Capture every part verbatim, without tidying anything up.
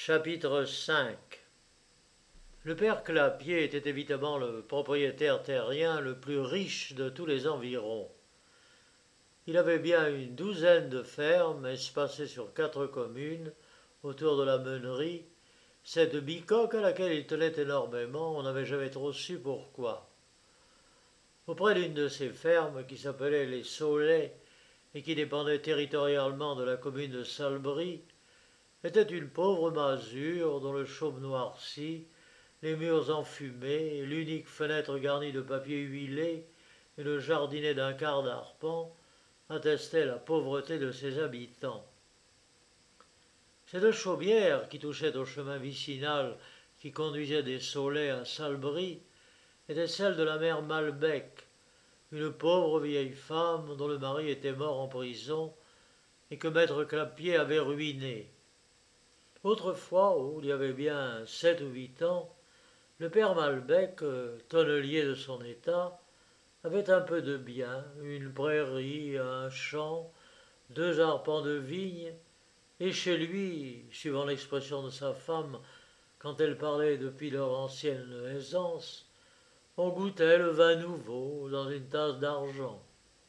Chapitre cinq. Le père Clapier était évidemment le propriétaire terrien le plus riche de tous les environs. Il avait bien une douzaine de fermes espacées sur quatre communes autour de la meunerie, cette bicoque à laquelle il tenait énormément, on n'avait jamais trop su pourquoi. Auprès d'une de ces fermes, qui s'appelait les Saulets et qui dépendait territorialement de la commune de Salbris, était une pauvre masure dont le chaume noirci, les murs enfumés, l'unique fenêtre garnie de papier huilé et le jardinet d'un quart d'arpent attestaient la pauvreté de ses habitants. Cette chaumière qui touchait au chemin vicinal qui conduisait des Saulets à Salbris était celle de la mère Malbec, une pauvre vieille femme dont le mari était mort en prison et que maître Clapier avait ruinée. Autrefois, où il y avait bien sept ou huit ans, le père Malbec, tonnelier de son état, avait un peu de bien, une prairie, un champ, deux arpents de vigne, et chez lui, suivant l'expression de sa femme, quand elle parlait depuis leur ancienne aisance, on goûtait le vin nouveau dans une tasse d'argent.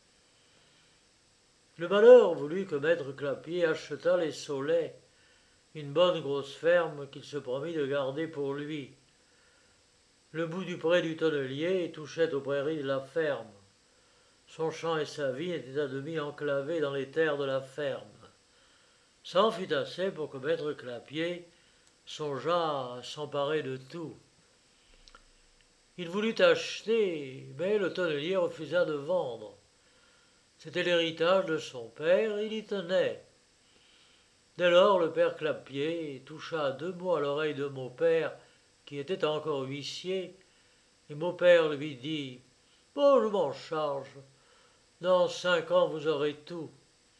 Le malheur voulut que maître Clapier achetât les Saulets, une bonne grosse ferme qu'il se promit de garder pour lui. Le bout du pré du tonnelier touchait aux prairies de la ferme. Son champ et sa vigne étaient à demi enclavés dans les terres de la ferme. Ça en fut assez pour que maître Clapier songeât à s'emparer de tout. Il voulut acheter, mais le tonnelier refusa de vendre. C'était l'héritage de son père, il y tenait. Dès lors, le père Clapier toucha deux mots à l'oreille de mon père, qui était encore huissier, et mon père lui dit « Bon, je m'en charge. Dans cinq ans, vous aurez tout. »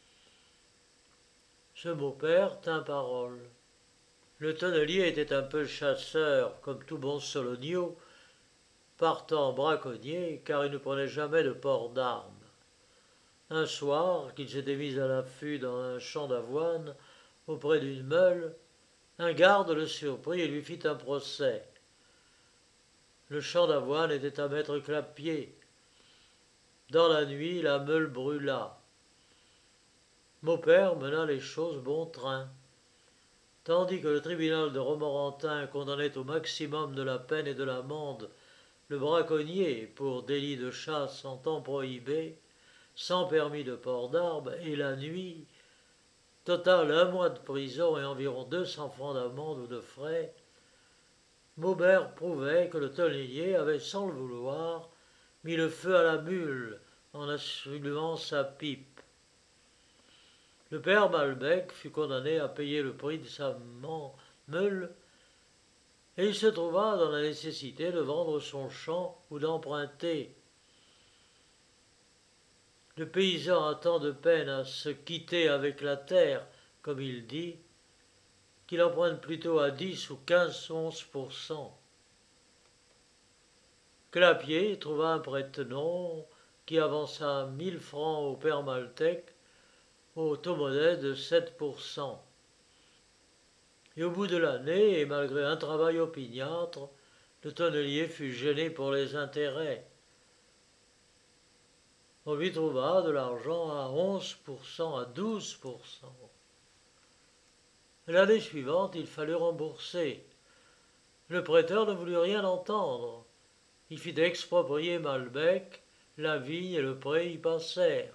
Ce beau-père tint parole. Le tonnelier était un peu chasseur, comme tout bon Sologneau, partant braconnier, car il ne prenait jamais de port d'armes. Un soir, qu'il s'était mis à l'affût dans un champ d'avoine, auprès d'une meule, un garde le surprit et lui fit un procès. Le champ d'avoine était à maître Clapier. Dans la nuit, la meule brûla. Maupert mena les choses bon train. Tandis que le tribunal de Romorantin condamnait au maximum de la peine et de l'amende le braconnier pour délit de chasse en temps prohibé, sans permis de port d'armes, et la nuit, total un mois de prison et environ deux cents francs d'amende ou de frais, Maubert prouvait que le tonnelier avait, sans le vouloir, mis le feu à la mule en allumant sa pipe. Le père Malbec fut condamné à payer le prix de sa meule et il se trouva dans la nécessité de vendre son champ ou d'emprunter. Le paysan a tant de peine à se quitter avec la terre, comme il dit, qu'il emprunte plutôt à dix ou quinze, onze pour cent. Clapier trouva un prête-nom qui avança mille francs au père Malbec au taux modeste de sept pour cent. Et au bout de l'année, et malgré un travail opiniâtre, le tonnelier fut gêné pour les intérêts. On lui trouva de l'argent à onze pour cent, à douze pour cent. L'année suivante, il fallut rembourser. Le prêteur ne voulut rien entendre. Il fit exproprier Malbec, la vigne et le pré y passèrent.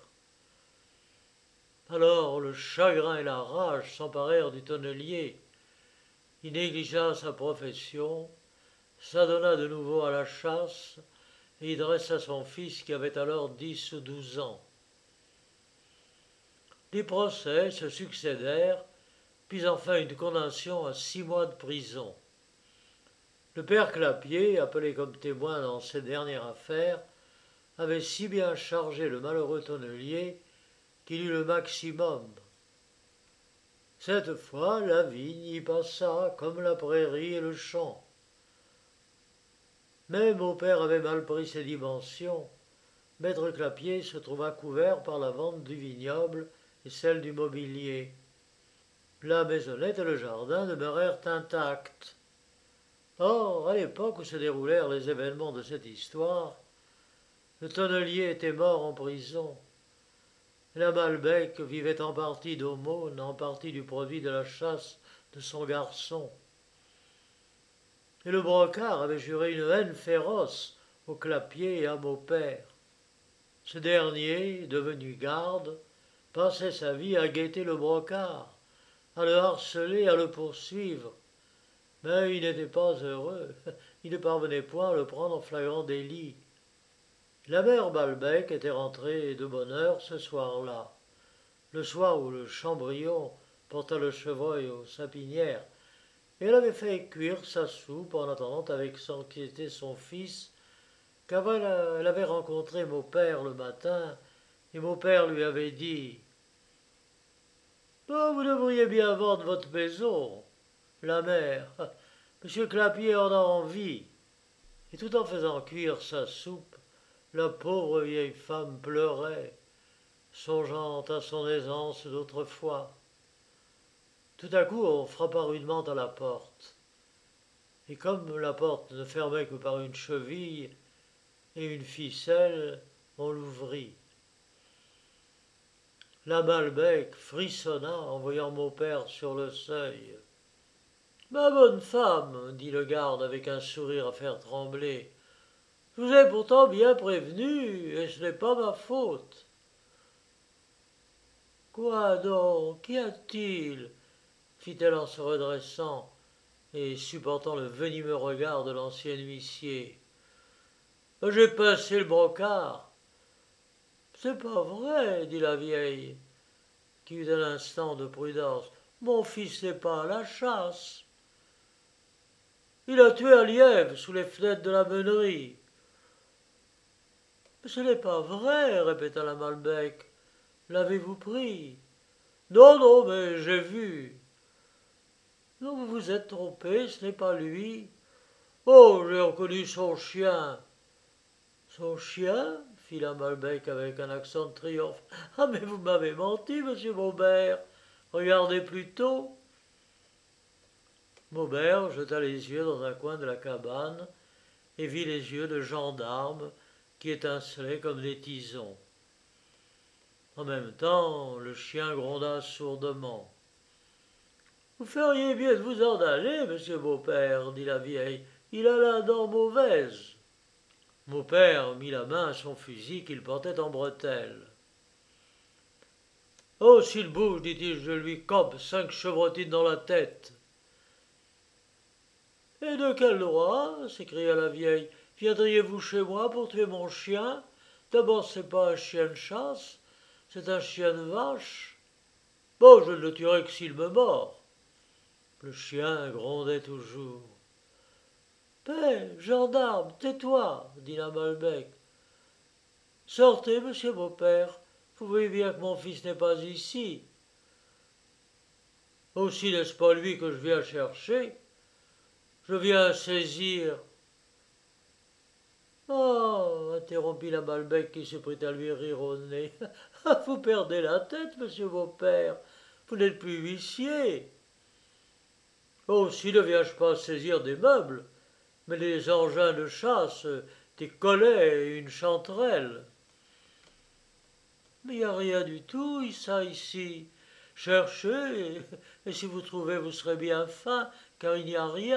Alors le chagrin et la rage s'emparèrent du tonnelier. Il négligea sa profession, s'adonna de nouveau à la chasse, et y dressa son fils qui avait alors dix ou douze ans. Les procès se succédèrent, puis enfin une condamnation à six mois de prison. Le père Clapier, appelé comme témoin dans cette dernière affaire, avait si bien chargé le malheureux tonnelier qu'il eut le maximum. Cette fois, la vigne y passa comme la prairie et le champ. Mais mon père avait mal pris ses dimensions. Maître Clapier se trouva couvert par la vente du vignoble et celle du mobilier. La maisonnette et le jardin demeurèrent intacts. Or, à l'époque où se déroulèrent les événements de cette histoire, le tonnelier était mort en prison. La Malbec vivait en partie d'aumône, en partie du produit de la chasse de son garçon. Et le brocard avait juré une haine féroce au clapier et à Maupère. Ce dernier, devenu garde, passait sa vie à guetter le brocard, à le harceler, à le poursuivre. Mais il n'était pas heureux, il ne parvenait point à le prendre en flagrant délit. La mère Balbec était rentrée de bonne heure ce soir-là, le soir où le Chambrion porta le chevreuil aux sapinières, et elle avait fait cuire sa soupe en attendant avec anxiété son fils, car elle avait rencontré mon père le matin, et mon père lui avait dit « Oh, vous devriez bien vendre votre maison. » La mère, Monsieur Clapier en a envie. Et tout en faisant cuire sa soupe, la pauvre vieille femme pleurait, songeant à son aisance d'autrefois. Tout à coup, on frappa rudement à la porte. Et comme la porte ne fermait que par une cheville et une ficelle, on l'ouvrit. La Malbec frissonna en voyant mon père sur le seuil. « Ma bonne femme, dit le garde avec un sourire à faire trembler, je vous ai pourtant bien prévenu, et ce n'est pas ma faute. » « Quoi donc? Qu'y a-t-il » fit-elle en se redressant et supportant le venimeux regard de l'ancien huissier. « J'ai pincé le brocard. »« C'est pas vrai, dit la vieille, qui eut un instant de prudence. Mon fils n'est pas à la chasse. Il a tué un lièvre sous les fenêtres de la meunerie. »« Ce n'est pas vrai, répéta la Malbec. L'avez-vous pris? »« Non, non, mais j'ai vu. »« Non, vous vous êtes trompé, ce n'est pas lui. »« Oh, j'ai reconnu son chien. »« Son chien ?» fit la Malbec avec un accent de triomphe. « Ah, mais vous m'avez menti, monsieur Maubert. Regardez plutôt. » Maubert jeta les yeux dans un coin de la cabane et vit les yeux de gendarme qui étincelaient comme des tisons. En même temps, le chien gronda sourdement. « Vous feriez bien de vous en aller, monsieur Maubert, dit la vieille. Il a la dent mauvaise. » Maubert mit la main à son fusil qu'il portait en bretelle. « Oh, s'il bouge, dit-il, je lui campe cinq chevrotines dans la tête. »« Et de quel droit, s'écria la vieille, viendriez-vous chez moi pour tuer mon chien? D'abord, c'est pas un chien de chasse, c'est un chien de vache. Bon, je ne le tuerai que s'il me mord. » Le chien grondait toujours. « Paix, gendarme, tais-toi, dit la Malbec. Sortez, monsieur mon père, vous voyez bien que mon fils n'est pas ici. Aussi n'est-ce pas lui que je viens chercher. Je viens saisir. »« Oh, interrompit la Malbec qui se prit à lui rire au nez. Vous perdez la tête, monsieur mon père. Vous n'êtes plus huissier. Aussi ne viens-je pas saisir des meubles, mais des engins de chasse, des collets et une chanterelle. »« Mais il n'y a rien du tout, ça, ici. Cherchez, et, et si vous trouvez, vous serez bien fin, car il n'y a rien. »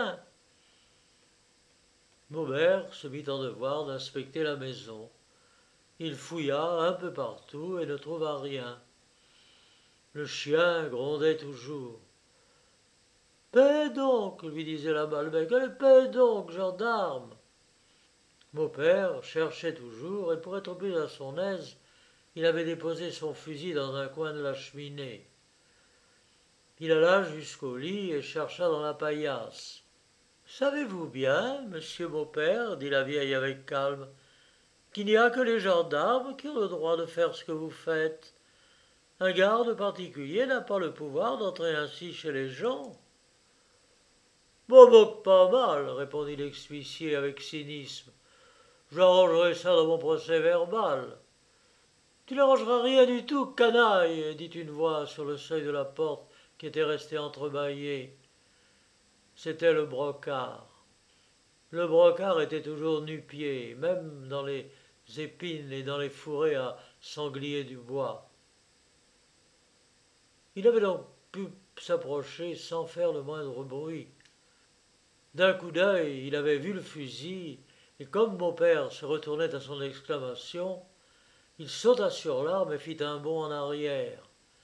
Maubert se mit en devoir d'inspecter la maison. Il fouilla un peu partout et ne trouva rien. Le chien grondait toujours. « Paix donc, lui disait la Malbec, allez, paix donc, gendarme. » Mon père cherchait toujours, et pour être plus à son aise, il avait déposé son fusil dans un coin de la cheminée. Il alla jusqu'au lit et chercha dans la paillasse. « Savez-vous bien, monsieur mon père, dit la vieille avec calme, qu'il n'y a que les gendarmes qui ont le droit de faire ce que vous faites. Un garde particulier n'a pas le pouvoir d'entrer ainsi chez les gens. »« M'en moque pas mal, répondit l'ex-huissier avec cynisme. J'arrangerai ça dans mon procès verbal. »« Tu n'arrangeras rien du tout, canaille, dit une voix sur le seuil de la porte qui était resté entrebâillé. C'était le brocard. Le brocard était toujours nu-pied, même dans les épines et dans les fourrés à sanglier du bois. Il avait donc pu s'approcher sans faire le moindre bruit. D'un coup d'œil, il avait vu le fusil, et comme mon père se retournait à son exclamation, il sauta sur l'arme et fit un bond en arrière.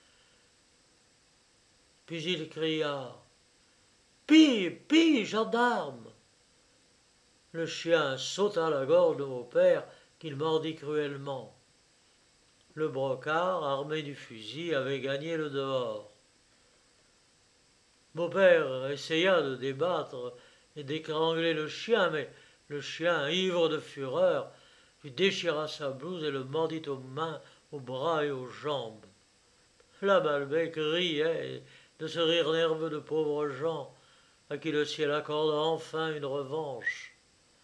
Puis il cria « Pille, pille, gendarme !» Le chien sauta à la gorge de mon père, qu'il mordit cruellement. Le brocard, armé du fusil, avait gagné le dehors. Mon père essaya de débattre et d'étrangler le chien, mais le chien, ivre de fureur, lui déchira sa blouse et le mordit aux mains, aux bras et aux jambes. La Balbec riait de ce rire nerveux de pauvres gens à qui le ciel accorda enfin une revanche.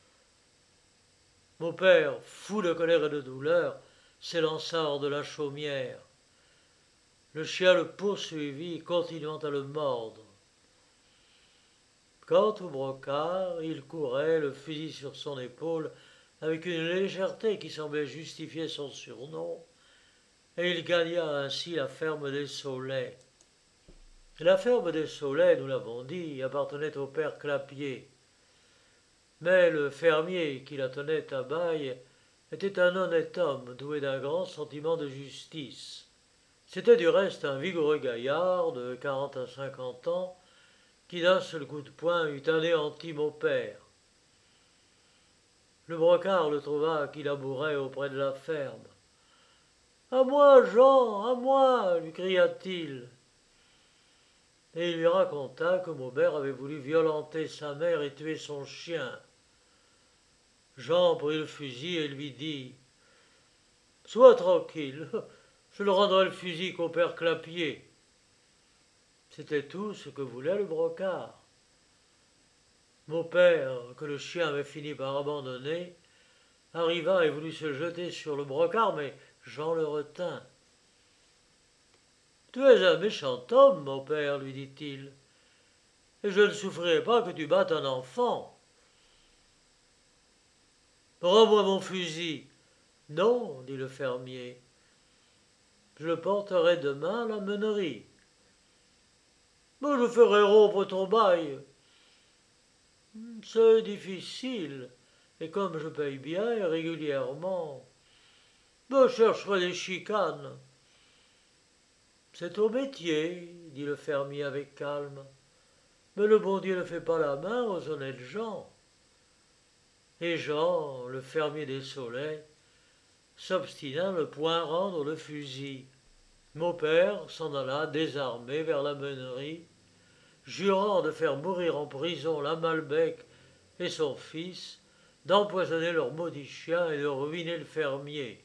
Mon père, fou de colère et de douleur, s'élança hors de la chaumière. Le chien le poursuivit, continuant à le mordre. Quant au brocard, il courait, le fusil sur son épaule, avec une légèreté qui semblait justifier son surnom, et il gagna ainsi la ferme des Saulets. La ferme des Saulets, nous l'avons dit, appartenait au père Clapier. Mais le fermier qui la tenait à bail était un honnête homme doué d'un grand sentiment de justice. C'était du reste un vigoureux gaillard de quarante à cinquante ans qui d'un seul coup de poing eut anéanti mon père. Le brocard le trouva qui labourait auprès de la ferme. « À moi, Jean, à moi !» lui cria-t-il. Et il lui raconta que mon père avait voulu violenter sa mère et tuer son chien. Jean prit le fusil et lui dit « Sois tranquille, je ne rendrai le fusil qu'au père Clapier. » C'était tout ce que voulait le brocard. Mon père, que le chien avait fini par abandonner, arriva et voulut se jeter sur le brocard, mais Jean le retint. « Tu es un méchant homme, mon père, lui dit-il, et je ne souffrirai pas que tu battes un enfant. Rends-moi mon fusil. » « Non, dit le fermier, je le porterai demain à la meunerie. »« Mais je ferai rompre ton bail. »« C'est difficile, et comme je paye bien et régulièrement, je chercherai des chicanes. »« C'est ton métier, dit le fermier avec calme, mais le bon Dieu ne fait pas la main aux honnêtes gens. » Et Jean, le fermier des Saulets, s'obstina à ne point rendre le fusil. Mon père s'en alla désarmé vers la meunerie, jurant de faire mourir en prison la Balbec et son fils, d'empoisonner leur maudit chien et de ruiner le fermier.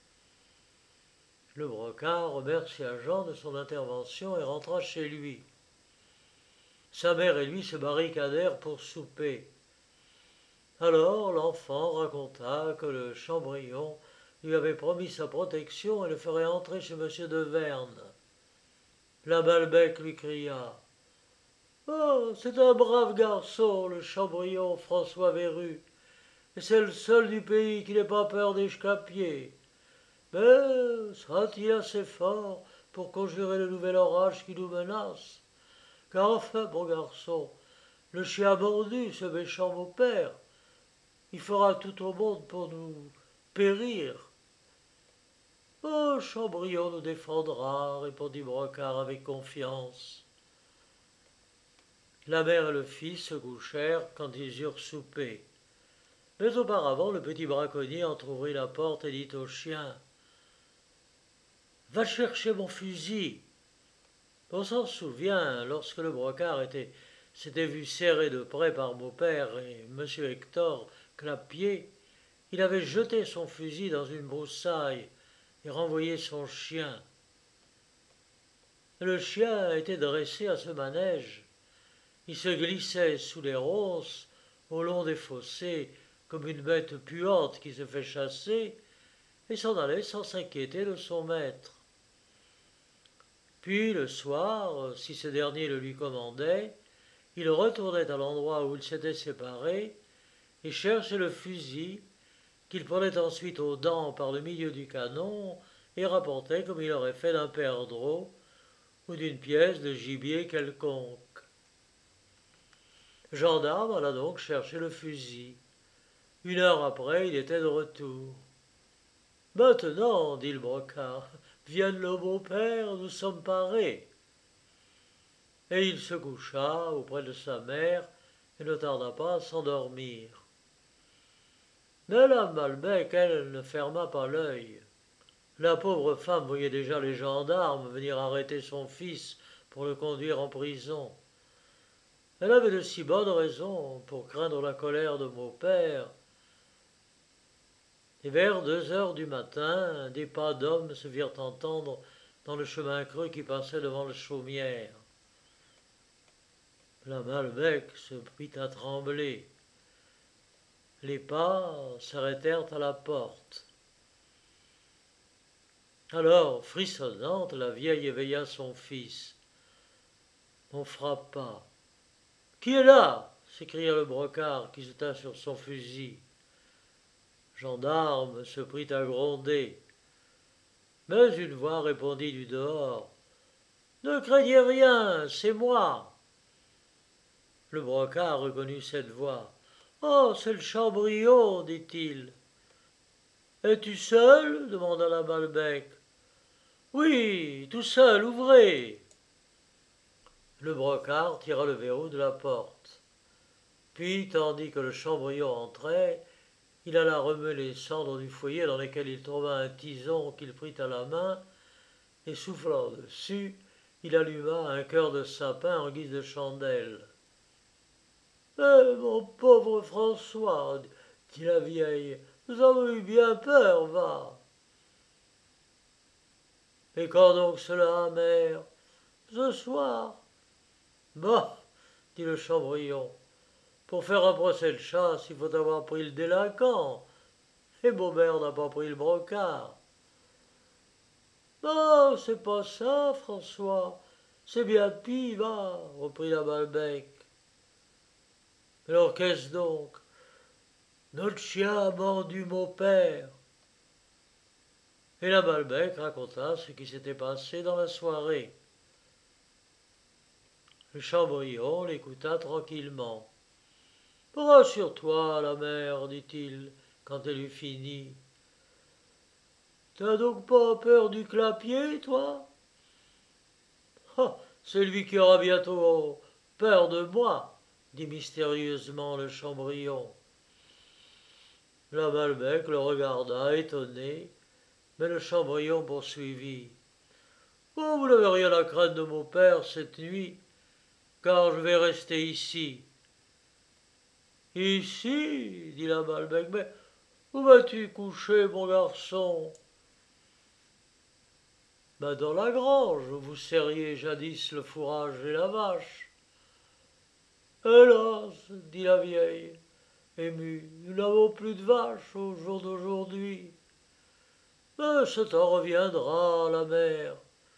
Le brocard remercia Jean de son intervention et rentra chez lui. Sa mère et lui se barricadèrent pour souper. Alors l'enfant raconta que le Chambrion lui avait promis sa protection et le ferait entrer chez M. de Verne. La Balbec lui cria « Oh, c'est un brave garçon, le Chambrion François Verru, et c'est le seul du pays qui n'ait pas peur des Clapiers. Mais sera-t-il assez fort pour conjurer le nouvel orage qui nous menace? Car enfin, mon garçon, le chien a mordu ce méchant mon père. Il fera tout au monde pour nous périr. » « Oh, Chambrion nous défendra, » répondit Brocard avec confiance. La mère et le fils se couchèrent quand ils eurent soupé. Mais auparavant, le petit braconnier entr'ouvrit la porte et dit au chien « Va chercher mon fusil. » On s'en souvient, lorsque le brocard était, s'était vu serré de près par mon père et M. Hector Clapier, il avait jeté son fusil dans une broussaille et renvoyé son chien. Le chien était dressé à ce manège. Il se glissait sous les ronces, au long des fossés, comme une bête puante qui se fait chasser, et s'en allait sans s'inquiéter de son maître. Puis, le soir, si ce dernier le lui commandait, il retournait à l'endroit où ils s'étaient séparés et cherchait le fusil qu'il prenait ensuite aux dents par le milieu du canon et rapportait comme il aurait fait d'un perdreau ou d'une pièce de gibier quelconque. Gendarme alla donc chercher le fusil. Une heure après, il était de retour. « Maintenant, dit le brocard, vienne le beau-père, nous sommes parés. » Et il se coucha auprès de sa mère et ne tarda pas à s'endormir. Mais la Malbec, elle, ne ferma pas l'œil. La pauvre femme voyait déjà les gendarmes venir arrêter son fils pour le conduire en prison. Elle avait de si bonnes raisons pour craindre la colère de mon père. Et vers deux heures du matin, des pas d'hommes se firent entendre dans le chemin creux qui passait devant la chaumière. La Malbec se prit à trembler. Les pas s'arrêtèrent à la porte. Alors, frissonnante, la vieille éveilla son fils. On frappa. « Qui est là ?» s'écria le brocard qui se tint sur son fusil. Gendarme se prit à gronder. Mais une voix répondit du dehors. « Ne craignez rien, c'est moi. » Le brocard reconnut cette voix. « Oh, c'est le Chabrillon, dit-il. »« Es-tu seul ?» demanda la Malbec. « Oui, tout seul, ouvrez. » Le brocard tira le verrou de la porte. Puis, tandis que le Chabrillon entrait, il alla remuer les cendres du foyer dans lesquelles il trouva un tison qu'il prit à la main, et soufflant dessus, il alluma un cœur de sapin en guise de chandelle. « Eh, mon pauvre François, dit la vieille, nous avons eu bien peur, va. »« Et quand donc cela, mère ? » ?»« Ce soir. »« Bah, dit le Chabrillon, pour faire un procès de chasse, il faut avoir pris le délinquant, et Beaumère n'a pas pris le brocard. »« Non, c'est pas ça, François, c'est bien pis, va, reprit la Malbec. »« Alors qu'est-ce donc ? » ?»« Notre chien a mordu mon père. » Et la Malbec raconta ce qui s'était passé dans la soirée. Le Chabrillon l'écouta tranquillement. « Rassure-toi, la mère, dit-il, quand elle eut fini. T'as donc pas peur du clapier, toi ? Ah, c'est lui qui aura bientôt peur de moi, dit mystérieusement le Chabrillon. La Malbec le regarda, étonné, mais le Chabrillon poursuivit. « Oh, vous n'avez rien à craindre de mon père cette nuit, car je vais rester ici. »« Ici, dit la Malbec, mais où vas-tu coucher, mon garçon ? » ?»« Ben dans la grange où vous serriez jadis le fourrage et la vache. »« Hélas, dit la vieille, émue, nous n'avons plus de vaches au jour d'aujourd'hui. Mais ça t'en reviendra, la mère. »«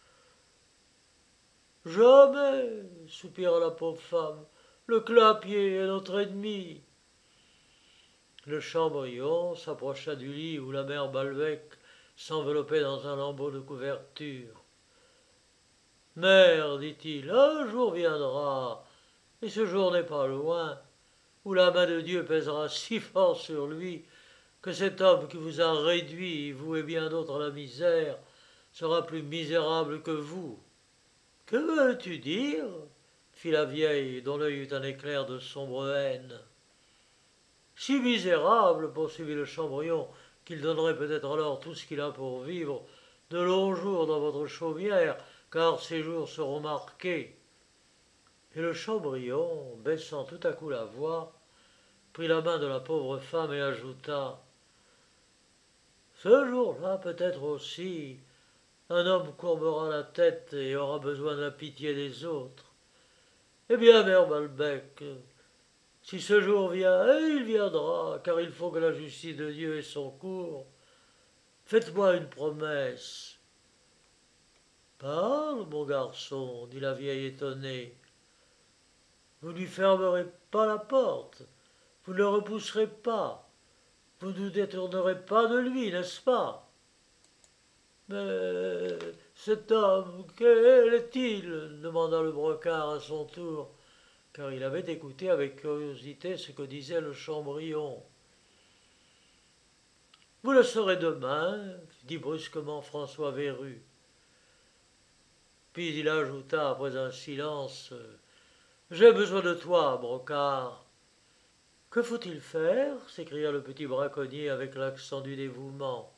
Jamais, soupira la pauvre femme, le clapier est notre ennemi. » Le Chabrillon s'approcha du lit où la mère Malbec s'enveloppait dans un lambeau de couverture. « Mère, dit-il, un jour viendra, et ce jour n'est pas loin, où la main de Dieu pèsera si fort sur lui que cet homme qui vous a réduit, vous et bien d'autres, à la misère, sera plus misérable que vous. »« Que veux-tu dire ? » fit la vieille, dont l'œil eut un éclair de sombre haine. « Si misérable, poursuivit le Chabrillon, qu'il donnerait peut-être alors tout ce qu'il a pour vivre, de longs jours dans votre chaumière, car ces jours seront marqués. » Et le Chabrillon, baissant tout à coup la voix, prit la main de la pauvre femme et ajouta « Ce jour-là, peut-être aussi, un homme courbera la tête et aura besoin de la pitié des autres. Eh bien, mère Malbec, si ce jour vient, et il viendra, car il faut que la justice de Dieu ait son cours, faites-moi une promesse. » Parle, mon garçon, dit la vieille étonnée. Vous ne lui fermerez pas la porte, vous ne le repousserez pas, vous ne vous détournerez pas de lui, n'est-ce pas? Mais cet homme, quel est-il? Demanda le brocard à son tour, car il avait écouté avec curiosité ce que disait le Chambrion. Vous le saurez demain, dit brusquement François Vérus. Puis il ajouta après un silence: J'ai besoin de toi, brocard. Que faut-il faire? S'écria le petit braconnier avec l'accent du dévouement.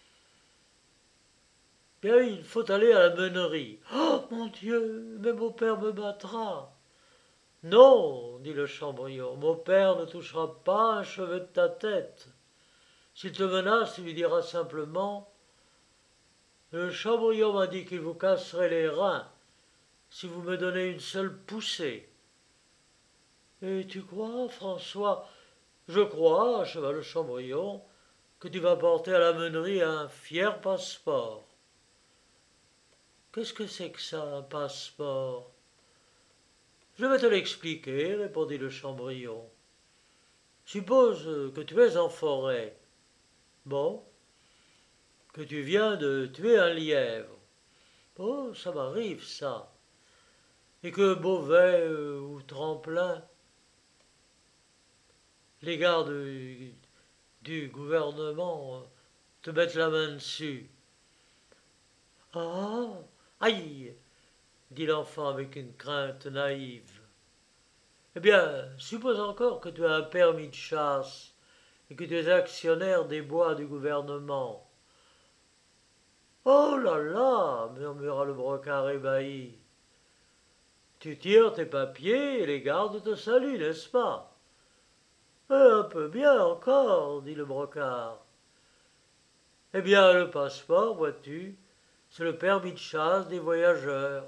Bien, il faut aller à la meunerie. Oh, mon Dieu, mais mon père me battra. Non, dit le Chambrion, mon père ne touchera pas un cheveu de ta tête. S'il te menace, tu lui diras simplement: Le Chambrion m'a dit qu'il vous casserait les reins si vous me donnez une seule poussée. Et tu crois, François? Je crois, acheva le Chambrion, que tu vas porter à la meunerie un fier passeport. Qu'est-ce que c'est que ça, un passeport? Je vais te l'expliquer, répondit le Chambrion. Suppose que tu es en forêt. Bon, que tu viens de tuer un lièvre. Oh, ça m'arrive, ça. Et que Beauvais euh, ou Tremplin, les gardes du, du gouvernement, euh, te mettent la main dessus. Ah, aïe, dit l'enfant avec une crainte naïve. Eh bien, suppose encore que tu as un permis de chasse et que tu es actionnaire des bois du gouvernement. Oh là là, murmura le brocard ébahi. Tu tires tes papiers et les gardes te saluent, n'est-ce pas? Un peu bien encore, dit le brocard. Eh bien, le passeport, vois-tu, c'est le permis de chasse des voyageurs.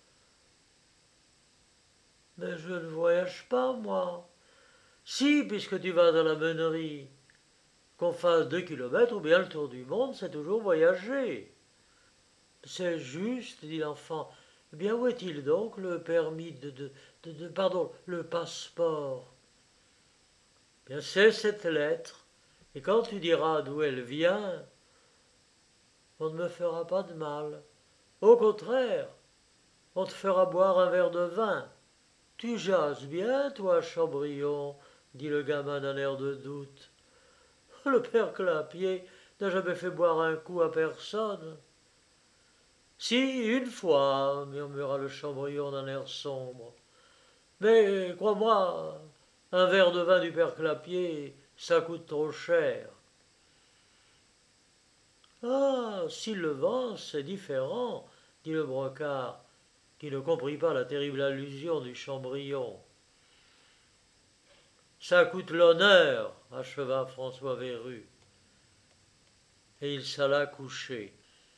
Mais je ne voyage pas, moi. Si, puisque tu vas dans la meunerie. Qu'on fasse deux kilomètres ou bien le tour du monde, c'est toujours voyager. C'est juste, dit l'enfant. Eh bien, où est-il donc, le permis de, de, de, de pardon, le passeport? Eh bien, c'est cette lettre. Et quand tu diras d'où elle vient, on ne me fera pas de mal. Au contraire, on te fera boire un verre de vin. Tu jases bien, toi, Chambrion, dit le gamin d'un air de doute. Le père Clapier n'a jamais fait boire un coup à personne. Si, une fois, murmura le Chambrion d'un air sombre. Mais, crois-moi, un verre de vin du père Clapier, ça coûte trop cher. Ah, s'il le vend, c'est différent, dit le brocard, qui ne comprit pas la terrible allusion du Chambrion. Ça coûte l'honneur, acheva François Vérus. Et il s'alla coucher.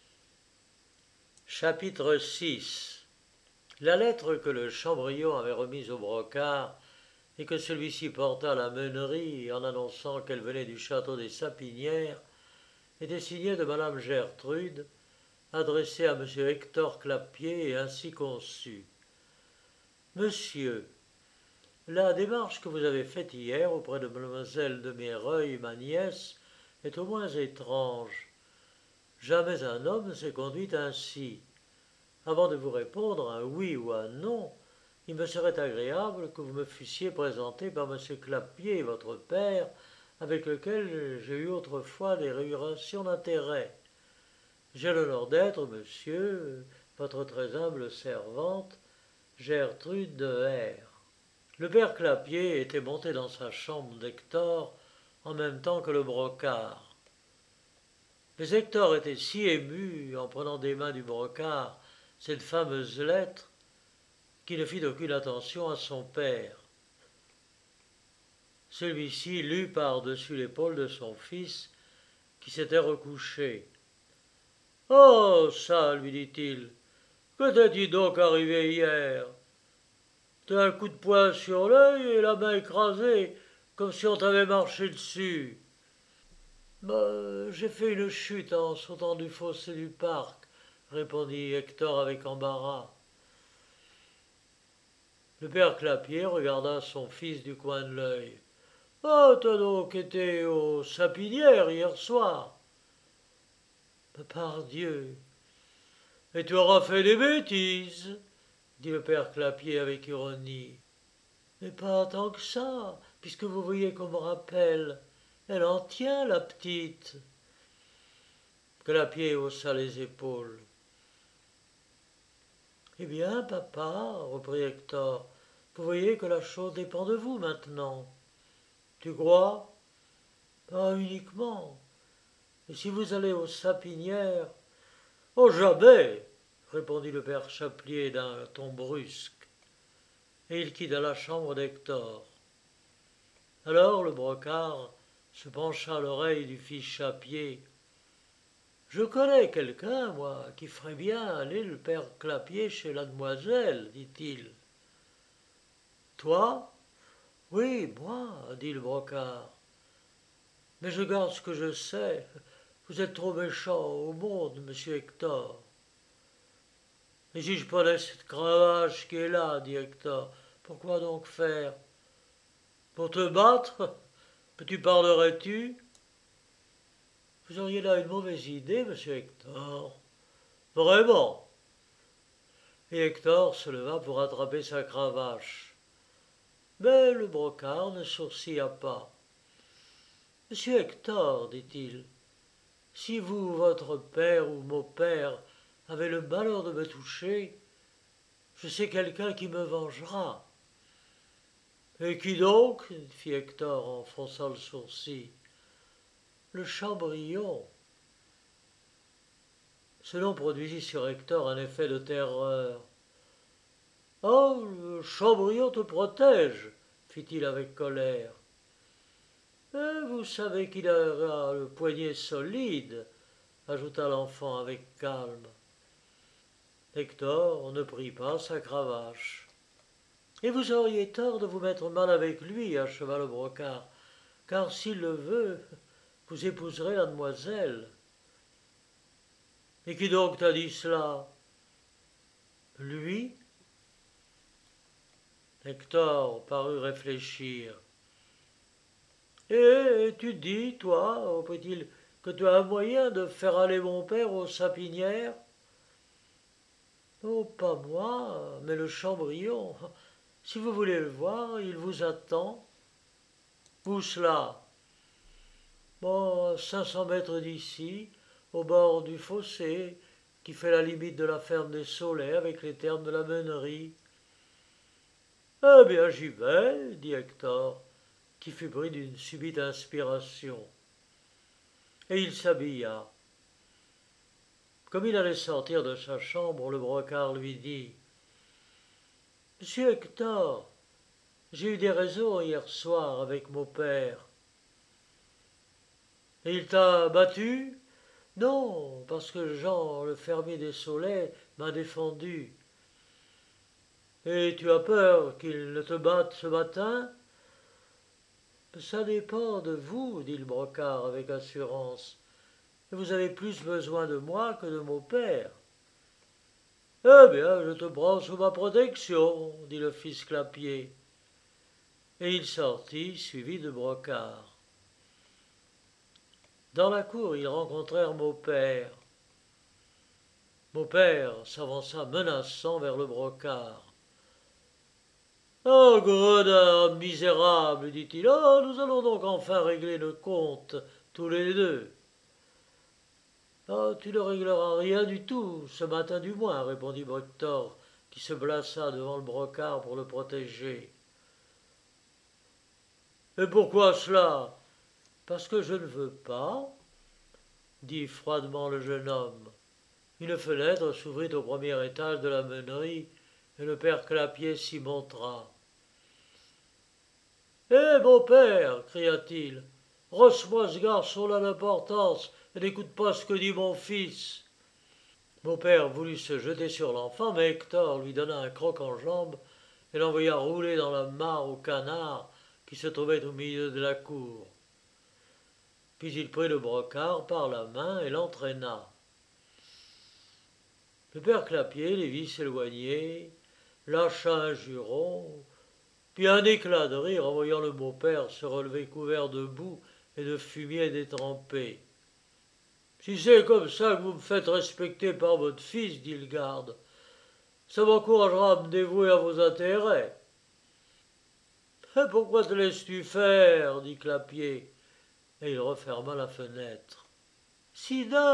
Chapitre six. La lettre que le Chambrion avait remise au brocard et que celui-ci porta à la meunerie en annonçant qu'elle venait du château des Sapinières était signée de madame Gertrude, adressée à monsieur Hector Clapier et ainsi conçue. Monsieur, la démarche que vous avez faite hier auprès de mademoiselle de Méreuil, ma nièce, est au moins étrange. Jamais un homme ne s'est conduit ainsi. Avant de vous répondre un oui ou un non, il me serait agréable que vous me fussiez présenté par monsieur Clapier, votre père, avec lequel j'ai eu autrefois des relations d'intérêt. J'ai l'honneur d'être, monsieur, votre très humble servante, Gertrude de R. Le père Clapier était monté dans sa chambre d'Hector en même temps que le brocard. Mais Hector était si ému en prenant des mains du brocard cette fameuse lettre qu'il ne fit aucune attention à son père. Celui-ci lut par-dessus l'épaule de son fils qui s'était recouché. « Oh, ça, lui dit-il, que t'es-tu donc arrivé hier? T'as un coup de poing sur l'œil et la main écrasée, comme si on t'avait marché dessus. » Bah, j'ai fait une chute en sautant du fossé du parc, répondit Hector avec embarras. Le père Clapier regarda son fils du coin de l'œil. « Ah, t'as donc été aux Sapinières hier soir ?»« Pardieu, et tu auras fait des bêtises ?» dit le père Clapier avec ironie. « Mais pas tant que ça, puisque vous voyez qu'on me rappelle. Elle en tient, la petite. » Clapier haussa les épaules. « Eh bien, papa, reprit Hector, vous voyez que la chose dépend de vous maintenant. » « Tu crois ? » ?»« Pas uniquement. Et si vous allez aux Sapinières... »« Oh, jamais !» répondit le père Chaplier d'un ton brusque. Et il quitta la chambre d'Hector. Alors le brocard se pencha à l'oreille du fils Chapier. « Je connais quelqu'un, moi, qui ferait bien aller le père Clapier chez la demoiselle, dit-il. »« Toi ? » ?»« Oui, moi, dit le brocard. Mais je garde ce que je sais. Vous êtes trop méchant au monde, monsieur Hector. »« Et si je prenais cette cravache qui est là, dit Hector, pourquoi donc faire ? Pour te battre ? Que tu parlerais-tu ? » ?»« Vous auriez là une mauvaise idée, monsieur Hector. »« Vraiment ?» Et Hector se leva pour attraper sa cravache. Mais le brocard ne sourcilla pas. « Monsieur Hector, dit-il, si vous, votre père ou mon père, avez le malheur de me toucher, je sais quelqu'un qui me vengera. »« Et qui donc ? » fit Hector en fronçant le sourcil. « Le Chabrillon. » Ce nom produisit sur Hector un effet de terreur. « Oh, le Chabrillon te protège !» fit-il avec colère. « Mais vous savez qu'il a le poignet solide, » ajouta l'enfant avec calme. Hector ne prit pas sa cravache. « Et vous auriez tort de vous mettre mal avec lui, acheva le brocard, car s'il le veut, vous épouserez la demoiselle. »« Et qui donc t'a dit cela ? » ?»« Lui ?» Hector parut réfléchir. « Et tu dis, toi, reprit-il, que tu as un moyen de faire aller mon père aux Sapinières ? » ?»« Oh, pas moi, mais le Chabrillon. Si vous voulez le voir, il vous attend. »« Où cela ? » ?»« Bon, cinq cents mètres d'ici, au bord du fossé qui fait la limite de la ferme des Saulets avec les termes de la meunerie. »« Eh bien, j'y vais, dit Hector, qui fut pris d'une subite inspiration. Et il s'habilla. Comme il allait sortir de sa chambre, le brocard lui dit « Monsieur Hector, j'ai eu des raisons hier soir avec mon père. »« Et il t'a battu ? » ?»« Non, parce que Jean, le fermier des Saulets, m'a défendu. »« Et tu as peur qu'il ne te batte ce matin ? » ?»« Ça dépend de vous, dit le brocard avec assurance. Et vous avez plus besoin de moi que de mon père. »« Eh bien, je te prends sous ma protection, dit le fils Clapier. Et il sortit, suivi de Brocard. Dans la cour, ils rencontrèrent Maupère. Maupère s'avança menaçant vers le Brocard. « Oh, gredin misérable, dit-il, oh, nous allons donc enfin régler le compte, tous les deux. »« Oh, tu ne régleras rien du tout, ce matin du moins, répondit Hector, qui se plaça devant le Brocard pour le protéger. Et pourquoi cela ? Parce que je ne veux pas, dit froidement le jeune homme. Une fenêtre s'ouvrit au premier étage de la meunerie et le père Clapier s'y montra. « Hé, mon père !» cria-t-il. « Rosse-moi ce garçon-là d'importance et n'écoute pas ce que dit mon fils. » Mon père voulut se jeter sur l'enfant, mais Hector lui donna un croc en jambe et l'envoya rouler dans la mare au canard qui se trouvait au milieu de la cour. Puis il prit le Brocard par la main et l'entraîna. Le père Clapier les vit s'éloigner, lâcha un juron, puis un éclat de rire en voyant le beau-père se relever couvert de boue et de fumier détrempé. « Si c'est comme ça que vous me faites respecter par votre fils, dit le garde, ça m'encouragera à me dévouer à vos intérêts. »« Pourquoi te laisses-tu faire ?» dit Clapier, et il referma la fenêtre. « Sidore !»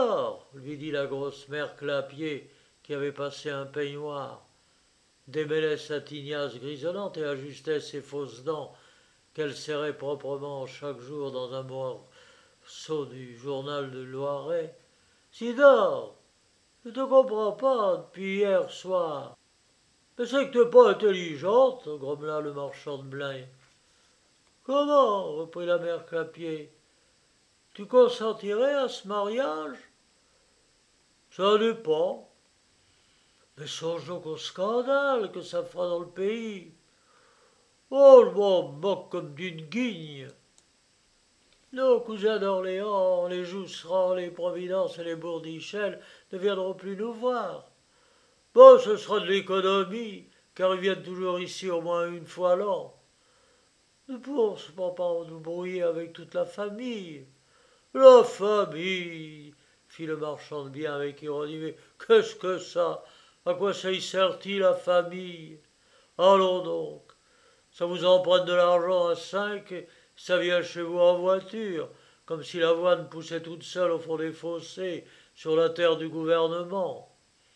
lui dit la grosse mère Clapier, qui avait passé un peignoir, démêlait sa tignasse grisonnante et ajustait ses fausses dents qu'elle serrait proprement chaque jour dans un morceau du journal de Loiret. « Sidore, je te comprends pas depuis hier soir. »« Mais c'est que t'es pas intelligente, » grommela le marchand de blé. « Comment ?» reprit la mère Clapier. « Tu consentirais à ce mariage ?»« Ça dépend. Mais songe donc au scandale que ça fera dans le pays. Oh, je m'en moque comme d'une guigne. Nos cousins d'Orléans, les Jousserand, les Providence et les Bourdichel ne viendront plus nous voir. Bon, ce sera de l'économie, car ils viennent toujours ici au moins une fois l'an. Nous pourrons cependant pas nous brouiller avec toute la famille. »« La famille !» fit le marchand de biens avec ironie. « Mais qu'est-ce que ça? À quoi ça y sert-il, la famille? Allons donc, ça vous emprunte de l'argent à cinq et ça vient chez vous en voiture, comme si l'avoine poussait toute seule au fond des fossés, sur la terre du gouvernement. »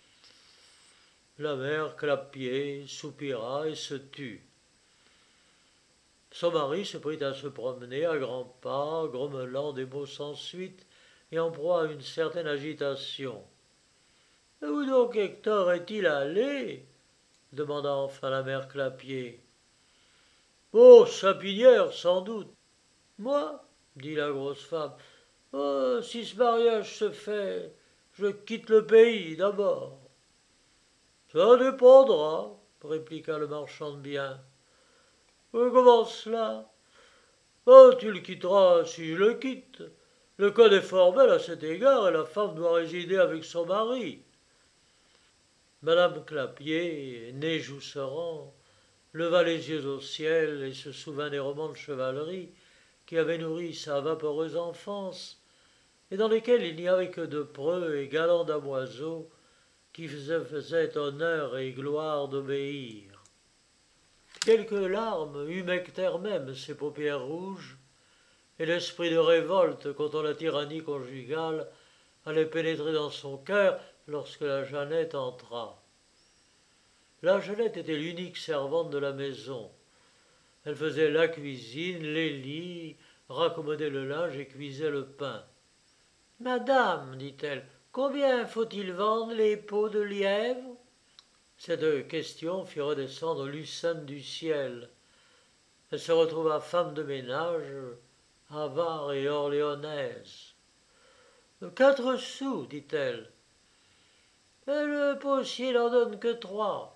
La mère Clapier soupira et se tut. Son mari se prit à se promener à grands pas, grommelant des mots sans suite et en proie à une certaine agitation. « Où donc Hector est-il allé ?» demanda enfin la mère Clapier. « Oh, Sapinière, sans doute. »« Moi, dit la grosse femme, oh, si ce mariage se fait, je quitte le pays d'abord. »« Ça dépendra, répliqua le marchand de biens. »« Comment cela ? Oh, tu le quitteras si je le quitte. Le code est formel à cet égard et la femme doit résider avec son mari. » Madame Clapier, née Jousserand, leva les yeux au ciel et se souvint des romans de chevalerie qui avaient nourri sa vaporeuse enfance et dans lesquels il n'y avait que de preux et galants damoiseaux qui faisaient honneur et gloire d'obéir. Quelques larmes humectèrent même ses paupières rouges, et l'esprit de révolte contre la tyrannie conjugale allait pénétrer dans son cœur lorsque la Jeannette entra. La Jeannette était l'unique servante de la maison. Elle faisait la cuisine, les lits, raccommodait le linge et cuisait le pain. « Madame, dit-elle, combien faut-il vendre les peaux de lièvre ?» Cette question fit redescendre Lucerne du ciel. Elle se retrouva femme de ménage, avare et orléanaise. « Quatre sous, dit-elle. Et le postier n'en donne que trois.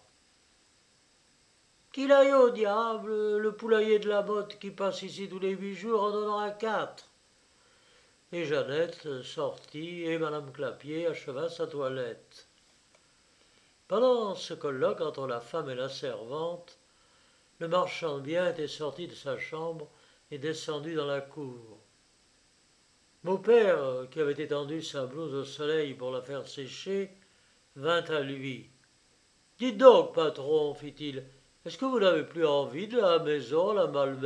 Qu'il aille au diable, le poulailler de la Motte qui passe ici tous les huit jours en donnera quatre. » Et Jeannette sortit et madame Clapier acheva sa toilette. Pendant ce colloque entre la femme et la servante, le marchand de biens était sorti de sa chambre et descendu dans la cour. Mon père, qui avait étendu sa blouse au soleil pour la faire sécher, vint à lui. « Dites donc, patron, fit-il, est-ce que vous n'avez plus envie de la maison, la Malbec ?»«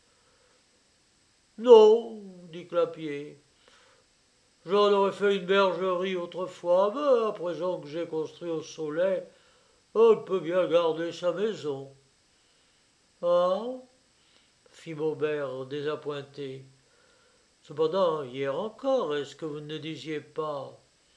Non, dit Clapier. J'en aurais fait une bergerie autrefois, mais à présent que j'ai construit au soleil, on peut bien garder sa maison. »« Ah ?» fit Maubert désappointé. « Cependant, hier encore, est-ce que vous ne disiez pas ?»«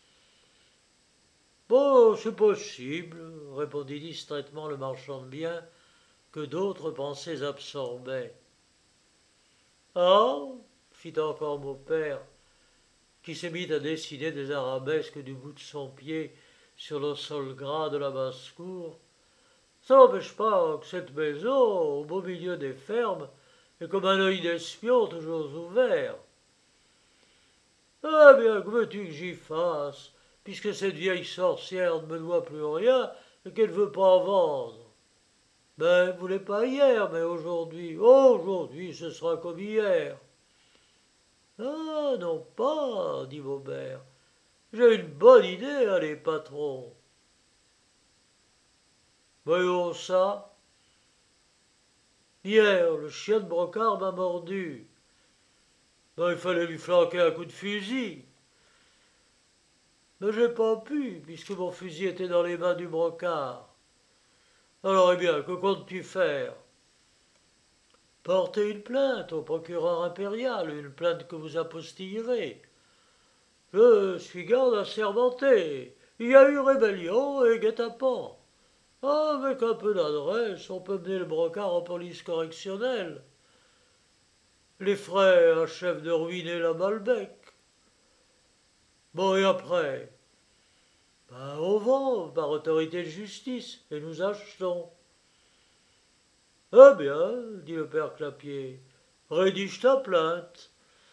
Bon, c'est possible, » répondit distraitement le marchand de biens, que d'autres pensées absorbaient. « Ah ?» fit encore mon père, qui se mit à dessiner des arabesques du bout de son pied sur le sol gras de la basse-cour. « Ça n'empêche pas que cette maison, au beau milieu des fermes, est comme un œil d'espion toujours ouvert. »« Eh bien, que veux-tu que j'y fasse ? puisque cette vieille sorcière ne me doit plus rien et qu'elle ne veut pas vendre. Ben, elle ne voulait pas hier, mais aujourd'hui, oh, aujourd'hui, ce sera comme hier. Ah, non pas, dit Maubert. J'ai une bonne idée, allez, patron. Voyons ça. Hier, le chien de Brocard m'a mordu. Ben, il fallait lui flanquer un coup de fusil. Mais j'ai pas pu, puisque mon fusil était dans les mains du Brocard. Alors, eh bien, que comptes-tu faire? Porter une plainte au procureur impérial, une plainte que vous apostillerez. Je suis garde assermenté. Il y a eu rébellion et guet-apens. Avec un peu d'adresse, on peut mener le Brocard en police correctionnelle. Les frais achèvent de ruiner la Malbec. Bon, et après? Ben, on vend par autorité de justice et nous achetons. Eh bien, dit le père Clapier, rédige ta plainte.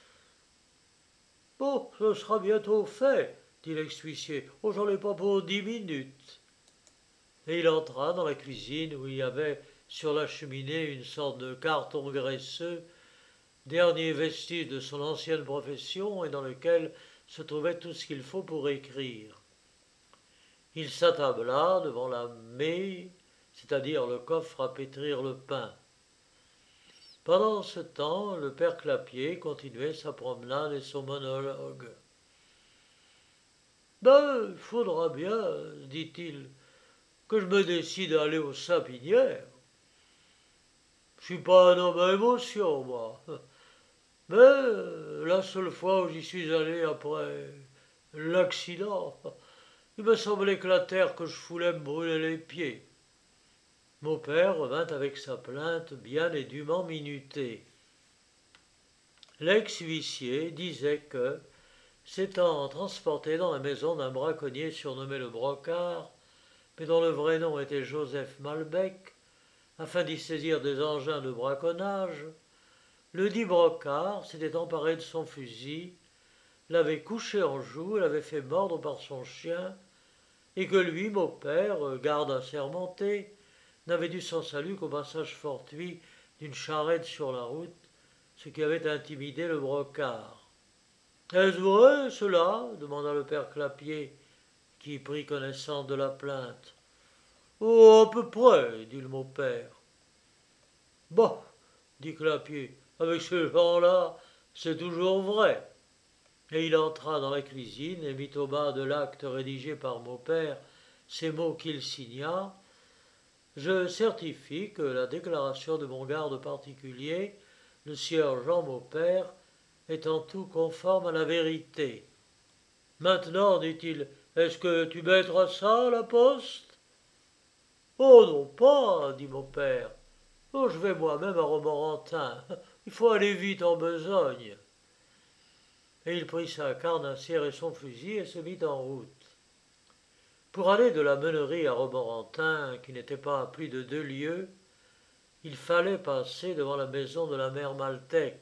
Bon, ce sera bientôt fait, dit l'ex-huissier. Oh, j'en ai pas pour dix minutes. Et il entra dans la cuisine où il y avait sur la cheminée une sorte de carton graisseux, dernier vestige de son ancienne profession et dans lequel se trouvait tout ce qu'il faut pour écrire. Il s'attabla devant la mée, c'est-à-dire le coffre à pétrir le pain. Pendant ce temps, le père Clapier continuait sa promenade et son monologue. « Ben, il faudra bien, dit-il, que je me décide à aller aux Sapinières. Je suis pas un homme à émotion, moi. Mais la seule fois où j'y suis allé après l'accident, il me semblait que la terre que je foulais me brûlait les pieds. » Mon père revint avec sa plainte bien et dûment minutée. L'ex-huissier disait que, s'étant transporté dans la maison d'un braconnier surnommé le Brocard, mais dont le vrai nom était Joseph Malbec, afin d'y saisir des engins de braconnage, le dit Brocard s'était emparé de son fusil, l'avait couché en joue et l'avait fait mordre par son chien, et que lui, mon père, garde assermenté, n'avait dû son salut qu'au passage fortuit d'une charrette sur la route, ce qui avait intimidé le Brocard. « Est-ce vrai, cela » demanda le père Clapier, qui prit connaissance de la plainte. « Oh, à peu près, dit le mon père. »« Bon, dit Clapier, avec ce genre-là, c'est toujours vrai. » Et il entra dans la cuisine et mit au bas de l'acte rédigé par mon père ces mots qu'il signa. « Je certifie que la déclaration de mon garde particulier, le sieur Jean Maupert, est en tout conforme à la vérité. Maintenant, dit-il, est-ce que tu mettras ça à la poste? » Oh non pas, dit mon père. Oh, je vais moi-même à Romorantin. Il faut aller vite en besogne. Et il prit sa carnassière et son fusil et se mit en route. Pour aller de la meunerie à Romorantin, qui n'était pas à plus de deux lieues, il fallait passer devant la maison de la mère Maltec.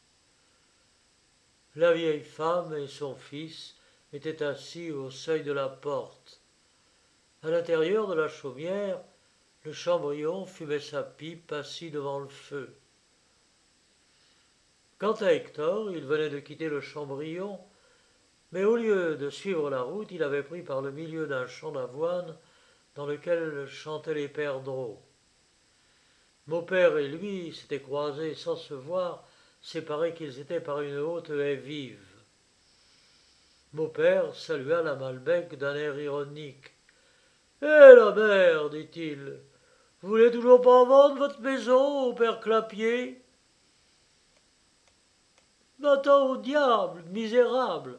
La vieille femme et son fils étaient assis au seuil de la porte. À l'intérieur de la chaumière, le chambrion fumait sa pipe assis devant le feu. Quant à Hector, il venait de quitter le chambrion, mais au lieu de suivre la route, il avait pris par le milieu d'un champ d'avoine dans lequel chantaient les perdreaux. Mon père et lui s'étaient croisés sans se voir, séparés qu'ils étaient par une haute haie vive. Mon père salua la Malbec d'un air ironique. « Eh la mère, dit-il, vous voulez toujours pas vendre votre maison au père Clapier? »« Va-t'en au diable, misérable !»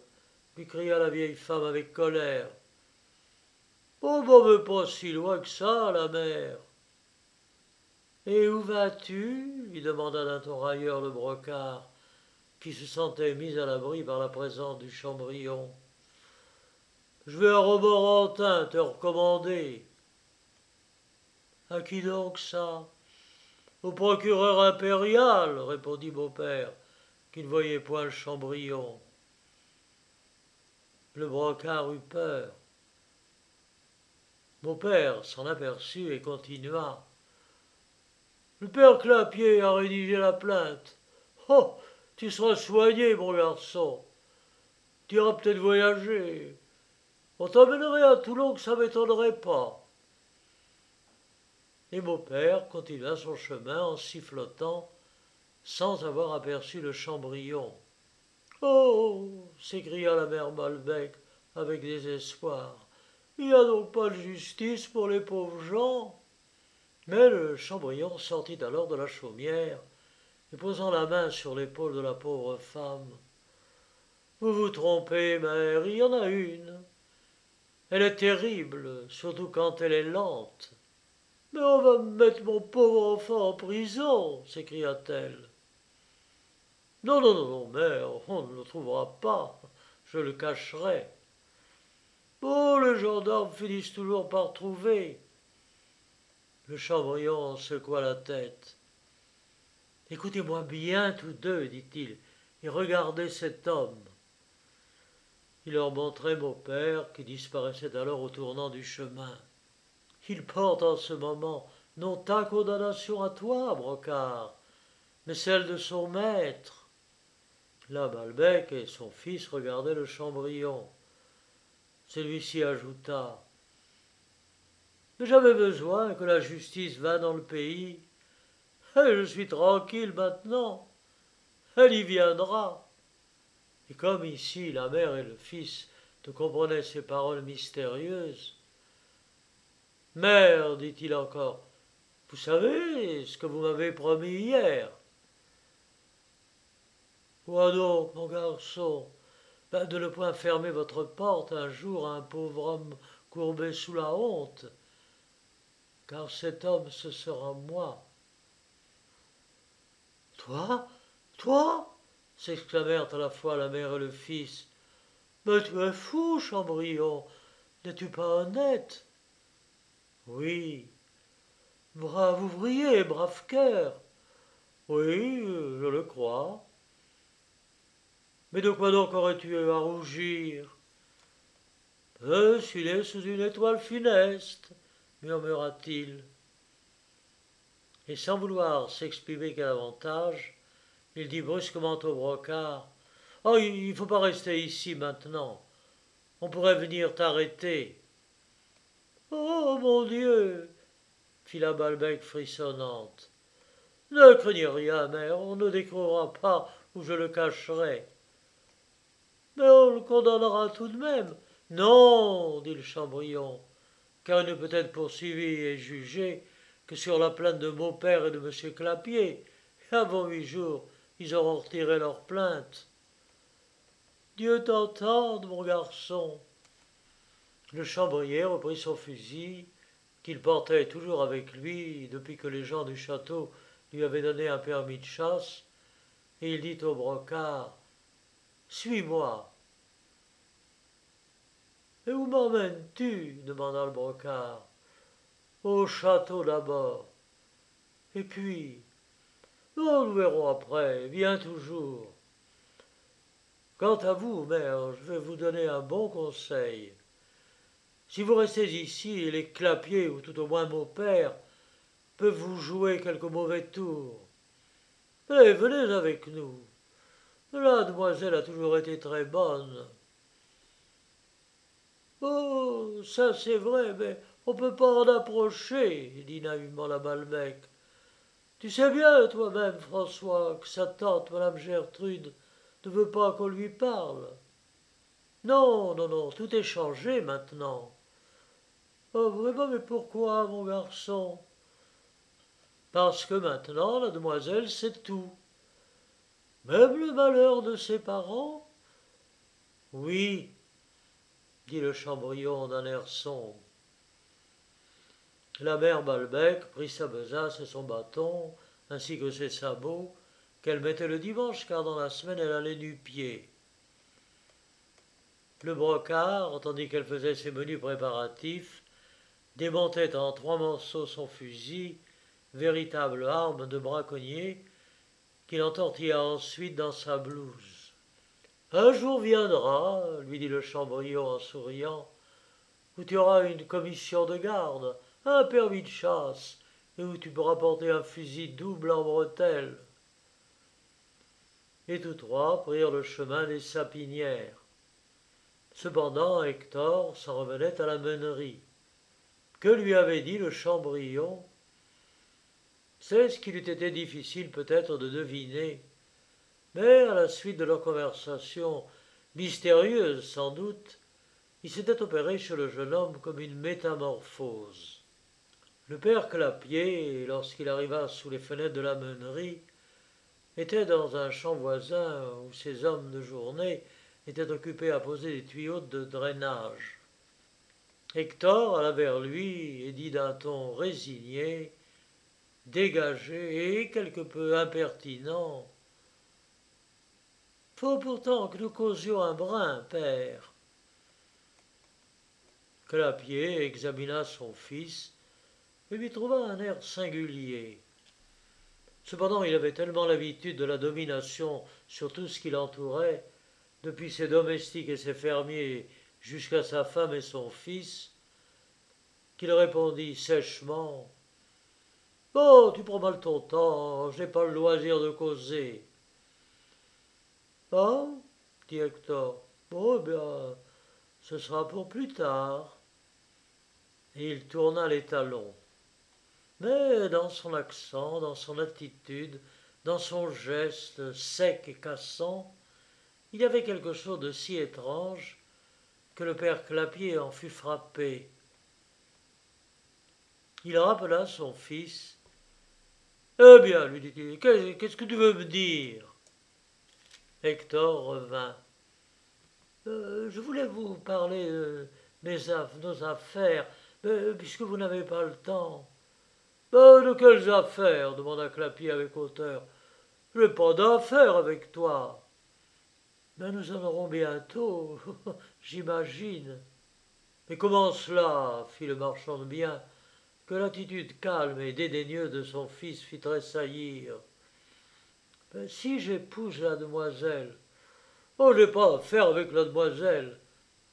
lui cria la vieille femme avec colère. « On m'en veut pas si loin que ça, la mère. »« Et où vas-tu » lui demanda d'un ton railleur le Brocard, qui se sentait mis à l'abri par la présence du chambrion. « Je vais à Romorantin te recommander. »« À qui donc ça ?»« Au procureur impérial, » répondit mon père, qui ne voyait point le chambrion. Le brocard eut peur. Mon père s'en aperçut et continua. Le père Clapier a rédigé la plainte. Oh, tu seras soigné, mon garçon. Tu iras peut-être voyager. On t'emmènerait à Toulon que ça ne m'étonnerait pas. Et mon père continua son chemin en sifflotant, sans avoir aperçu le Chambrion. Oh, s'écria la mère Balbec avec désespoir. Il n'y a donc pas de justice pour les pauvres gens. Mais le Chambrion sortit alors de la chaumière et posant la main sur l'épaule de la pauvre femme. Vous vous trompez, mère, il y en a une. Elle est terrible, surtout quand elle est lente. Mais on va mettre mon pauvre enfant en prison, s'écria-t-elle. Non, non, non, non, mère, on ne le trouvera pas. Je le cacherai. Oh, les gendarmes finissent toujours par trouver. Le Chambrion secoua la tête. Écoutez-moi bien tous deux, dit-il, et regardez cet homme. Il leur montrait mon père, qui disparaissait alors au tournant du chemin. Il porte en ce moment non ta condamnation à toi, Brocard, mais celle de son maître. Là, Balbec et son fils regardaient le Chambrion. Celui-ci ajouta. Mais j'avais besoin que la justice vînt dans le pays. Et je suis tranquille maintenant. Elle y viendra. Et comme ici la mère et le fils ne comprenaient ces paroles mystérieuses. Mère, dit-il encore, vous savez ce que vous m'avez promis hier. Quoi donc, mon garçon, ben de ne point fermer votre porte un jour à un pauvre homme courbé sous la honte, car cet homme, ce sera moi. Toi? Toi? S'exclamèrent à la fois la mère et le fils. Mais tu es fou, Chambrion, n'es-tu pas honnête? Oui. Brave ouvrier, brave cœur. Oui, je le crois. Mais de quoi donc aurais-tu à rougir? Euh, s'il est sous une étoile funeste, murmura-t-il. Et sans vouloir s'exprimer qu'à l'avantage, il dit brusquement au brocard. Oh, il ne faut pas rester ici maintenant. On pourrait venir t'arrêter. Oh, mon Dieu, fit la Balbec frissonnante. Ne craignez rien, mère, on ne découvrira pas où je le cacherai. Mais on le condamnera tout de même. Non, dit le Chambrion, car il ne peut être poursuivi et jugé que sur la plainte de mon père et de M. Clapier. Et avant huit jours, ils auront retiré leur plainte. Dieu t'entende, mon garçon. Le chambrier reprit son fusil, qu'il portait toujours avec lui depuis que les gens du château lui avaient donné un permis de chasse, et il dit au brocard. Suis-moi. Et où m'emmènes-tu? Demanda le brocard. Au château d'abord. Et puis? Nous le verrons après, viens toujours. Quant à vous, mère, je vais vous donner un bon conseil. Si vous restez ici, les Clapiers, ou tout au moins mon père, peuvent vous jouer quelques mauvais tours. Mais venez avec nous. La demoiselle a toujours été très bonne. Oh, ça c'est vrai, mais on ne peut pas en approcher, dit naïvement la Balbec. Tu sais bien toi-même, François, que sa tante, Madame Gertrude, ne veut pas qu'on lui parle. Non, non, non, tout est changé maintenant. Oh, vraiment, mais pourquoi, mon garçon? Parce que maintenant, la demoiselle sait tout. Même le malheur de ses parents? Oui, dit le Chambrion d'un air sombre. La mère Balbec prit sa besace et son bâton, ainsi que ses sabots, qu'elle mettait le dimanche, car dans la semaine elle allait nu-pieds. Le brocard, tandis qu'elle faisait ses menus préparatifs, démontait en trois morceaux son fusil, véritable arme de braconnier, qu'il entortilla ensuite dans sa blouse. Un jour viendra, lui dit le Chambrion en souriant, où tu auras une commission de garde, un permis de chasse, et où tu pourras porter un fusil double en bretelles. Et tous trois prirent le chemin des sapinières. Cependant, Hector s'en revenait à la meunerie. Que lui avait dit le Chambrion? C'est ce qu'il eût été difficile peut-être de deviner, mais à la suite de leur conversation, mystérieuse sans doute, il s'était opéré chez le jeune homme comme une métamorphose. Le père Clapier, lorsqu'il arriva sous les fenêtres de la meunerie, était dans un champ voisin où ses hommes de journée étaient occupés à poser des tuyaux de drainage. Hector alla vers lui et dit d'un ton résigné, dégagé et quelque peu impertinent: « Faut pourtant que nous causions un brin, père. » Clapier examina son fils et lui trouva un air singulier. Cependant, il avait tellement l'habitude de la domination sur tout ce qui l'entourait, depuis ses domestiques et ses fermiers jusqu'à sa femme et son fils, qu'il répondit sèchement: « Oh, tu prends mal ton temps, je n'ai pas le loisir de causer. »« Ah, dit Hector, bon, eh bien, ce sera pour plus tard. » Et il tourna les talons. Mais dans son accent, dans son attitude, dans son geste sec et cassant, il y avait quelque chose de si étrange que le père Clapier en fut frappé. Il rappela son fils. « Eh bien, lui dit-il, qu'est-ce que tu veux me dire ?» Hector revint. Euh, « Je voulais vous parler de mes, nos affaires, mais, puisque vous n'avez pas le temps. »« Ben, de quelles affaires ?» demanda Clapier avec hauteur. « Je n'ai pas d'affaires avec toi. »« Ben, nous en aurons bientôt, j'imagine. »« Mais comment cela ?» fit le marchand de biens, que l'attitude calme et dédaigneuse de son fils fit tressaillir. Ben, « Si j'épouse la demoiselle. »« Oh, je n'ai pas affaire avec la demoiselle. »« Ah ?»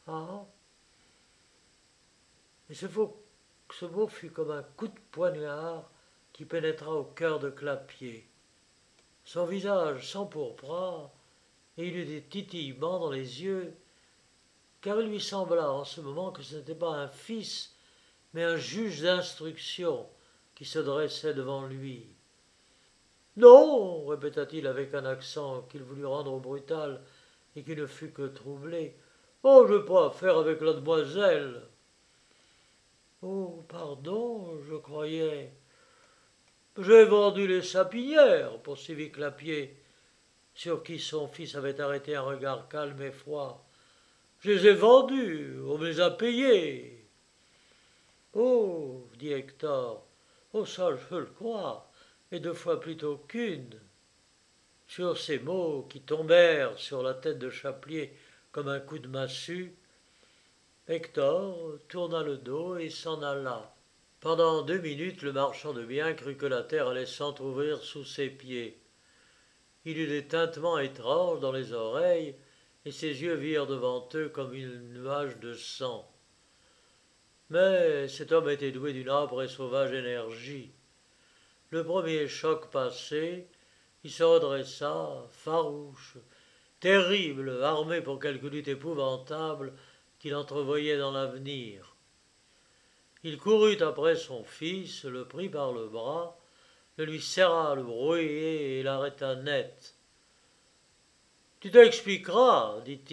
Et ce, faux, ce mot fut comme un coup de poignard qui pénétra au cœur de Clapier. Son visage s'empourpra et il eut des titillements dans les yeux, car il lui sembla en ce moment que ce n'était pas un fils, mais un juge d'instruction qui se dressait devant lui. « Non, répéta-t-il avec un accent qu'il voulut rendre brutal et qui ne fut que troublé. « Oh, je n'ai pas affaire avec la demoiselle. »« Oh, pardon, je croyais. »« J'ai vendu les sapinières, poursuivit Clapier, sur qui son fils avait arrêté un regard calme et froid. Je les ai vendues, on me les a payées. »« Oh, dit Hector, oh ça je le crois, et deux fois plutôt qu'une. » Sur ces mots qui tombèrent sur la tête de Chaplier comme un coup de massue, Hector tourna le dos et s'en alla. Pendant deux minutes, le marchand de biens crut que la terre allait s'entr'ouvrir sous ses pieds. Il eut des tintements étranges dans les oreilles, et ses yeux virent devant eux comme un nuage de sang. Mais cet homme était doué d'une âpre et sauvage énergie. Le premier choc passé, il se redressa, farouche, terrible, armé pour quelque lutte épouvantable qu'il entrevoyait dans l'avenir. Il courut après son fils, le prit par le bras, le lui serra le brouillé et l'arrêta net. « Tu t'expliqueras, dit-il. »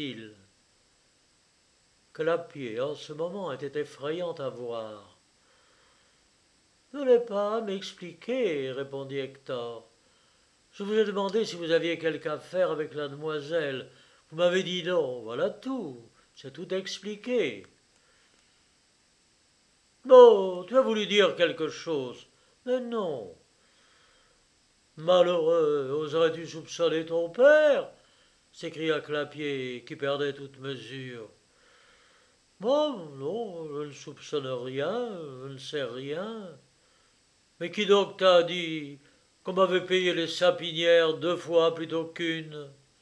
Clapier, en ce moment, était effrayant à voir. « Je n'ai pas à m'expliquer, répondit Hector. Je vous ai demandé si vous aviez quelque affaire avec la demoiselle. Vous m'avez dit non, voilà tout. C'est tout expliqué. »« Bon, tu as voulu dire quelque chose. »« Mais non. »« Malheureux, oserais-tu soupçonner ton père ?» s'écria Clapier, qui perdait toute mesure. « Bon, non, je ne soupçonne rien, je ne sais rien. »« Mais qui donc t'a dit qu'on m'avait payé les sapinières deux fois plutôt qu'une ? »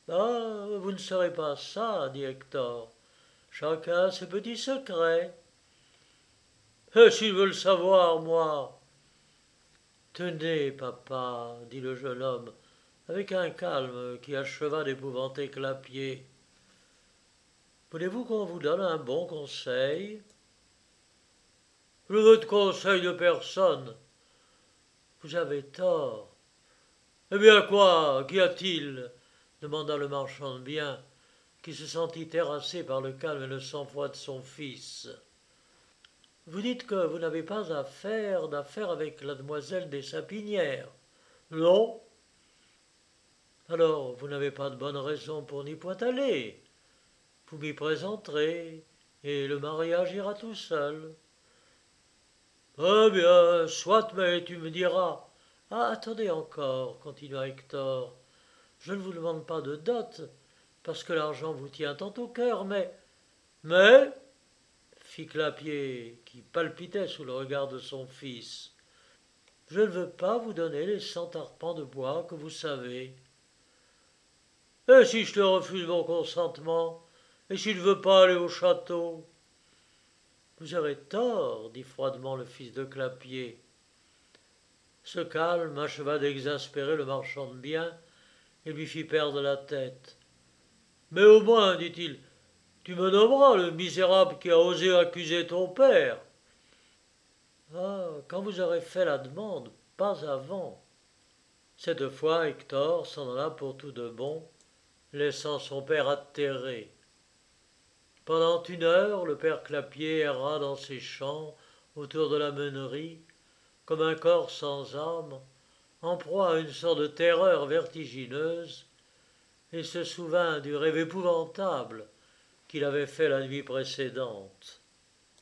Ah, vous ne saurez pas ça, dit Hector. Chacun a ses petits secrets. Et s'il veut le savoir, moi. Tenez, papa, dit le jeune homme, avec un calme qui acheva d'épouvanter Clapier. Voulez-vous qu'on vous donne un bon conseil? Je ne veux de conseil de personne. Vous avez tort. Eh bien quoi? Qu'y a-t-il? Demanda le marchand de biens, qui se sentit terrassé par le calme et le sang-froid de son fils. Vous dites que vous n'avez pas à faire d'affaires avec la demoiselle des Sapinières. Non. Alors, vous n'avez pas de bonne raison pour n'y point aller. Vous m'y présenterez, et le mariage ira tout seul. Eh bien, soit, mais tu me diras. Ah, attendez encore, continua Hector. Je ne vous demande pas de dot, parce que l'argent vous tient tant au cœur, mais. Mais, fit Clapier, qui palpitait sous le regard de son fils, je ne veux pas vous donner les cent arpents de bois que vous savez. Et si je te refuse mon consentement? Et si je ne veux pas aller au château? Vous aurez tort, dit froidement le fils de Clapier. Ce calme acheva d'exaspérer le marchand de biens et lui fit perdre la tête. Mais au moins, dit-il, tu me nommeras le misérable qui a osé accuser ton père. Ah, quand vous aurez fait la demande, pas avant. Cette fois, Hector s'en alla pour tout de bon, laissant son père atterré. Pendant une heure, le père Clapier erra dans ses champs, autour de la meunerie, comme un corps sans âme, en proie à une sorte de terreur vertigineuse, et se souvint du rêve épouvantable qu'il avait fait la nuit précédente.